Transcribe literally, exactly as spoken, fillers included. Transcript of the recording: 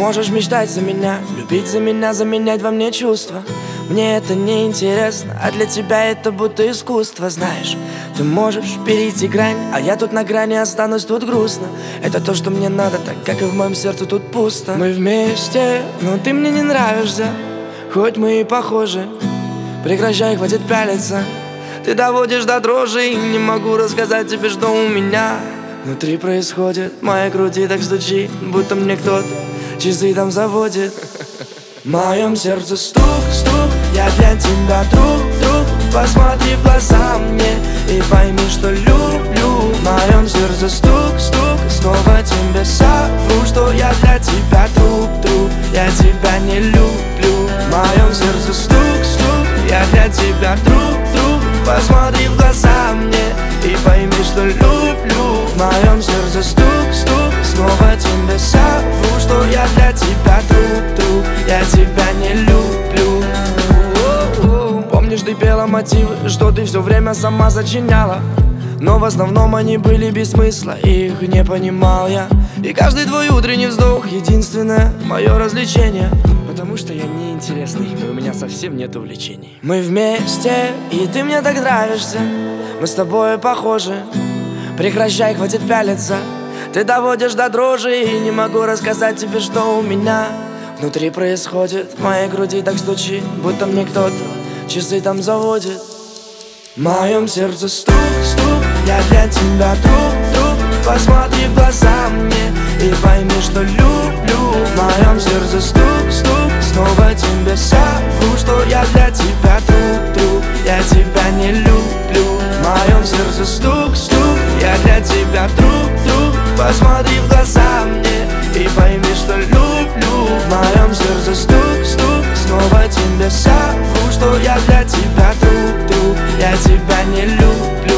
можешь мечтать за меня, любить за меня, заменять во мне чувства. Мне это не интересно, а для тебя это будто искусство. Знаешь, ты можешь перейти грань, а я тут на грани останусь, тут грустно. Это то, что мне надо, так как и в моем сердце тут пусто. Мы вместе, но ты мне не нравишься, хоть мы и похожи. Прекращай, хватит пялиться. Ты доводишь до дрожи, и не могу рассказать тебе, что у меня внутри происходит. В моей груди так стучит, будто мне кто-то часы там заводит. В моем сердце стук, стук, я для тебя друг, друг. Посмотри в глаза мне и пойми, что люблю. В моем сердце стук, стук, снова тебе совру, что я для тебя друг, друг. Я тебя не люблю. В моем сердце стук, стук, я для тебя друг, друг. Посмотри в глаза мне и пойми, что люблю. В моем сердце стук, стук, снова тебе совру, что я для тебя друг, друг. Я тебя не люблю. Помнишь, ты пела мотивы, что ты все время сама сочиняла, но в основном они были без смысла, и их не понимал я. И каждый твой утренний вздох — единственное мое развлечение, потому что я неинтересный, и у меня совсем нет увлечений. Мы вместе, и ты мне так нравишься, мы с тобой похожи. Прекращай, хватит пялиться. Ты доводишь до дрожи, и не могу рассказать тебе, что у меня внутри происходит. В моей груди так стучит, будто мне кто-то часы там заводит. В моем сердце стук, стук, я для тебя друг, друг. Посмотри в глаза мне и пойми, что люблю. В моем сердце стук, стук, снова тебе совру, что я для тебя друг, друг. Я тебя не люблю. В моем сердце стук, стук, я для тебя друг, друг. Посмотри в глаза мне и пойми, что люблю. В моем сердце стук, стук, снова тебе совру, что я для тебя друг, друг. Я тебя не люблю.